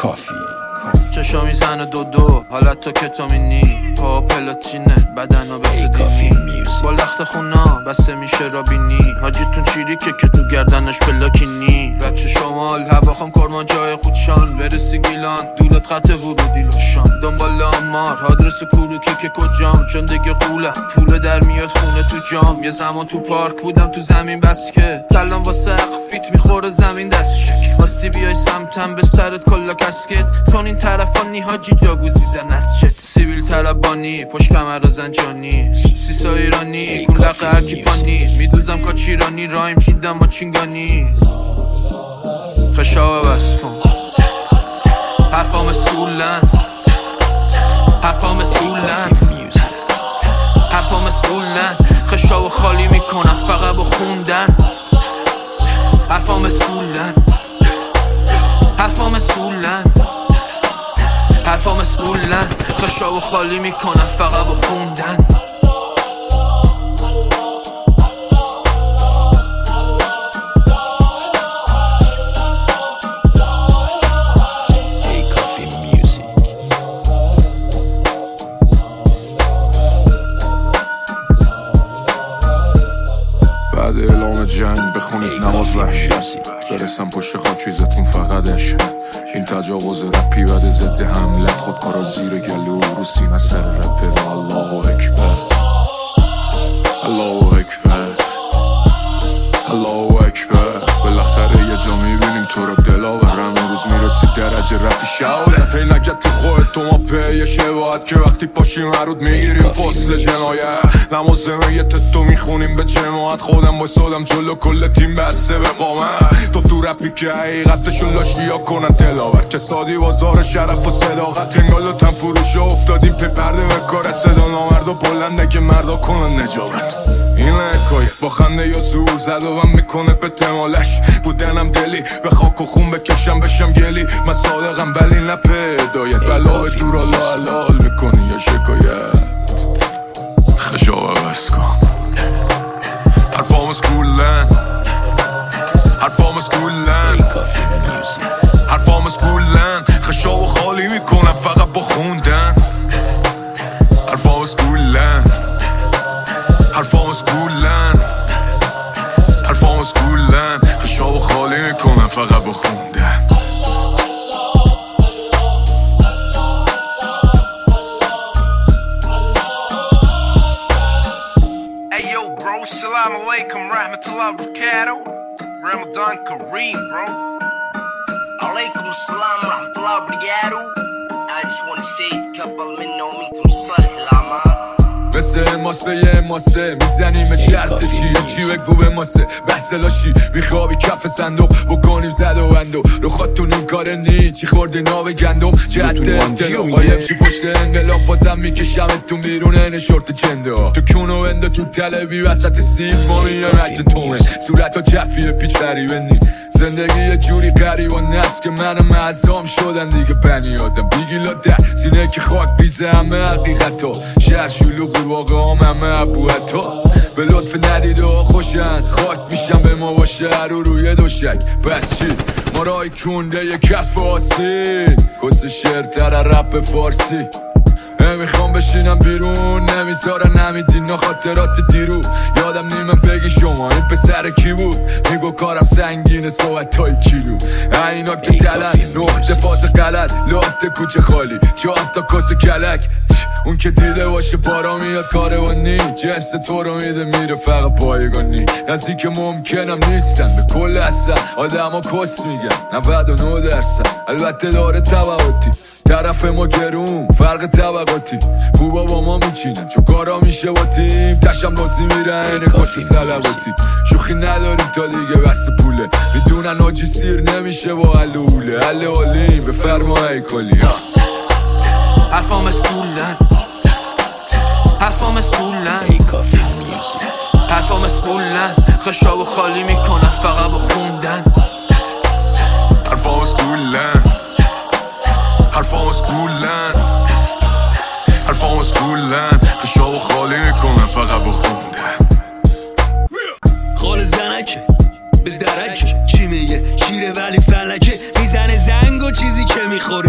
کافی چشا میزنه دو حالت تو کتامینی پا پلاتینه بدن ها به تو دیمی با لخت خونا بسته میشه رابینی حاجیتون چیریکه که تو گردنش پلاکینی بچه شمال هواخم کرمان جای خودشان برسی گیلان دولت قطع ورودی لشان دنبال آمار آدرس کوروکی که کجام چون دیگه قوله پول در میاد خونه تو جام یه زمان تو پارک بودم تو زمین بس که کلام واسه فیت میخوره زمین دست شک واستی بیای سمتم به سرت کلا کسکت چون این طرفانی حاجی جا گزیدن از چت سیویل طلبانی پشت کمر زنجانی سیسا ایرانی گولق هرکی پانی میدوزم کاچیرانی رایم چیدم با چینگانی خشاوه بس کن حرفام اسکولن حرفام اسکولن حرفام اسکولن خشاوه خالی میکنم فقط با خوندن حرفام اسکولن حرفام اسکولن حرفام اسکولن خشاوه خالی میکنم فقط با خوندن بعد اعلام جنگ بخونید نماز وحشت برسم پشت خاکریزتون فقط عشق این تجاوز رپی بده ضد حملت خودکارا زیر گلو رو سینه سر رپر الله اکبر الله اکبر الله اکبر بالاخره یه جا میبینیم تو رو دلاورم روز میرسی درجه رفی شاوره دفعه نگت که خواهد تو ما پیه شواهد که وقتی پاشیم عرود میگیریم پسل جنایت نمازمه یه تتو میخونیم به جماعت خودم بایستادم جلو کل تیم بسته به قامت تو رپی که حقیقتشون لاشیا کنن تلاوت که سادی بازار شرف و صداقت انگالاتم فروش افتادیم پی پرده به کارت صدا نامرد و بلنده که مردا کنن نجابت این حکایه با خنده یا زور زد و من میکنه به تمالش بودنم دلی به خاک و خون بکشم بشم گلی من صادقم ولی نه پدایت بلا به دور الله حلال میکنی یا شکایت خشاوه بس کن حرفام اسکولن حرفام اسکولن حرفام اسکولن خشاوه خالی میکنم فقط با خوندن حرفام اسکولن حرفام اسکولن حرفام اسکولن خشاوه خالی میکنم فقط با خوندن Assalamu alaikum rahmatullah barakatuh Ramadan Kareem bro Alaikum assalam rahmatullah barakatuh I just want to say تقبل منا ومنكم صالح الأعمال مثل ماسه یه ماسه میزنیم شرط چی بگو به ماسه بحث لاشی میخوابی کف صندوق بکنیم زد و بندو رو خودتون این کار نی چی خوردی ناو گندم جد انتلو قایم چی پشت انقلاب بازم میکشمتون بیرون این شورت چنده تو کونو بنده تو تلوی وسط سیب ما میان عجه تومه صورت ها جفیه پیچ غریبه نی زندگی یه جوری قریبان است که منم معظام شدن دیگه بنی آدم بیگیلا در سینه که خاک بیزه همه حقیقتا شهر شلوغ واقع همه ابوهتا به لطف ندیده ها خوشن خاک میشن به ما با شهر و روی دوشک پس چی ما رای کنده یه کف آسین کس شعرتر رپ فارسی نمیخوام بشینم بیرون نمیذارن نمیدین خاطرات دیرو یادم نیمم بگی شما این پسر کی بود میگو کارم سنگینه صحبت های کیلو اینا که دلن نقطه فاز غلط لات کوچه خالی 4 تا کاس کلک اون که دیده باشه بارا میاد کاروانی جنس تو رو میده میره فقط پایگانی نزدیک ممکنم نیستن به کل اصلا آدم ها کس میگن 99% البته داره تبعاتی طرف ما گرون فرق طبقاتی خوبا با ما میچینن چون کارا میشه با تیم تشم بازی میرن اینه کش سلواتی شوخی نداریم تا دیگه بس پوله میدونن آجی سیر نمیشه با حلوله حل حالیم به فرمای کلی حرفام اسکولن حرفام اسکولن حرفام اسکولن خشاوه خالی میکنم فقط با خوندن حرفام اسکولن حرفام اسکولن حرفام اسکولن خشاوه خالی میکنم فقط با خوندن خال زنکه به درکه چی میگه شیره ولی فلکه میزنه زنگ و چیزی که میخوره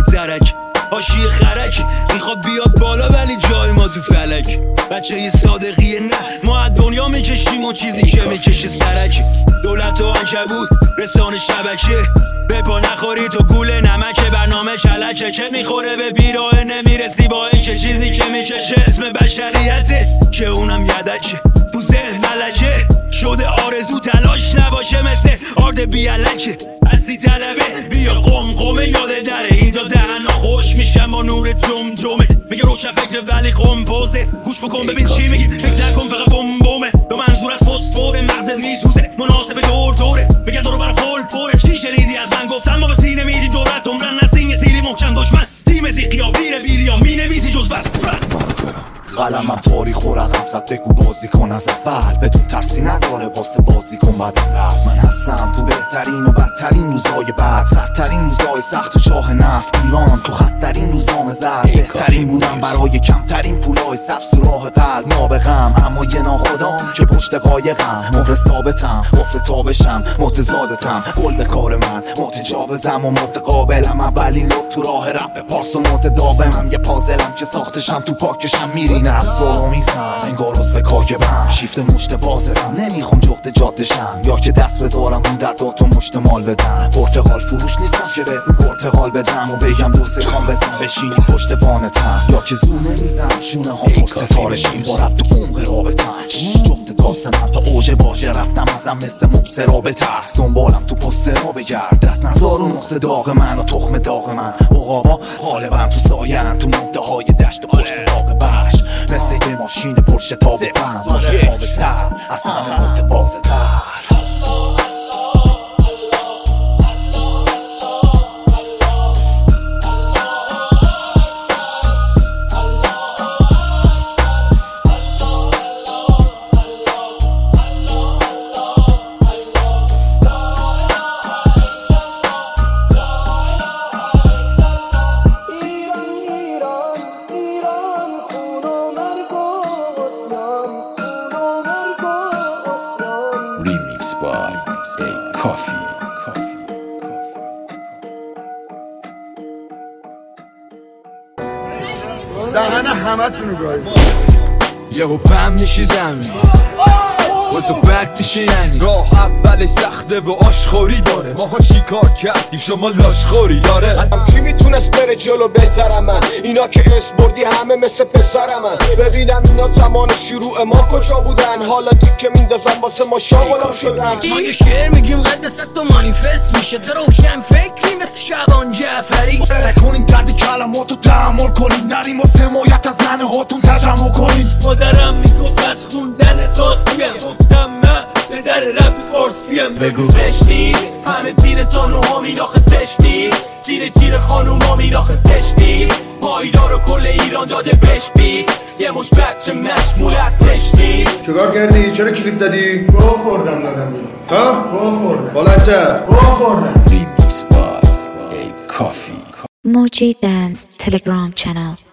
حاشیه خرک میخواد بیاد بالا ولی جای ما تو فلک. بچه یه صادقیه نه ما از دنیا میکشیم و چیزی که میکشه سرک. دولت و عنکبوت رسانه شبکه به پا نخوری تو گول نمکه. برنامه کلکه که میخوره به بیراه نمیرسی با این که چیزی که میکشه اسم بشریته که اونم یدکه تو ذهن ملکه شده آرزو تلاش نباشه مثل آرد بیالکه. هستی طلبه بیا قمقمه یاده دره اینجا دهن خوش میشم با نور جمجمه. میگه روشن فکر ولی قمپوزه گوش بکن ببین چی میگی فکر نکن فقط بمبومه. دو منظور از فسفور مغزت میسوزه مناسب دور دوره بگن دورو بر خل پره. چی شنیدی از من گفتم ما به سینه میدیم دولت عمرن نسیم یه سیری محکم دشمن تیم زیقیا ویر ویریا می نویسی جز بس قلمم تاریخ و رقم زد بگو بازی کن از اول بدون ترسی نداره واسه بازی کن بعد من هستم تو بهترین و بدترین روزای بعد سرترین روزای سخت و چاه نفت ایران تو خسترین روزنامه زرد بهترین بودم برای کمترین پولای سبز تو راه قلب نابغم اما یه ناخدام که پشت قایقم مهر ثابتم مفتتابشم متضادتم قلب کار من متجاوزم و متقابلم اولین لط تو راه رپ پارس و متداومم یه پازلم که ساختشم تو پاکشم میرین اسرارو میزن انگار عضو کاگبم شیفت مشت بازرم نمیخوام جغد جادشم یا که دست بذارم رو در داد و مشت مال بدم پرتقال فروش نیستم که به پرتقال بدم و بگم دو سه خان بزن بشینی پشت وانتم یا که زور نمیزم شونه ها پشت ستارشیم با رب تو عمق رابطم جفت تاس من تا اوج باشه رفتم ازم مثل مبصرا به ترس دنبالم تو پسترا بگرد دست نزار و نقطه داغ من و تخم داغ من عقابا غالبا تو ساین تو مده های دشت و پشت داغ بش مثل یه ماشین پرش تا به پرم متفاوت تر از همه متبازه تر. دهن همه تونو گاهی یهو پم میشی زمین واسه بد میشه یعنی راه اولش سخته و آشخوری داره ماها شکار کردیم شما لاشخوری داره. کی میتونست بره جلو بهترم من اینا که اسم بردی همه مثل پسرم من. ببینم اینا زمان شروع ما کجا بودن حالاتی که میندازن واسه ما شاغلم شدن. ما یه شعر میگیم قدست تو مانیفست میشه تو روشن فکری مثل شعبان جعفری. سکنین درد کلماتو تحمل کنین نریم و حمایت از ننه هاتون تجمع کنین. مادرم میگفت از خوندن توصیم گفتم نه به در رب فارسیم بگو زشت نیست همه زیر زانوها میلاخه زشت نیست زیر جیر خانوما میلاخه زشت نیست پایدار و کل ایران داده بهش بیست یه مش بچه مشمول ارتش نیست. چیکار کردی؟ چرا کلیپ دادی؟ گو خوردم دادم بیرون. ها؟ گو خوردم. بلنجه گو خوردم. Moji Dance Telegram channel.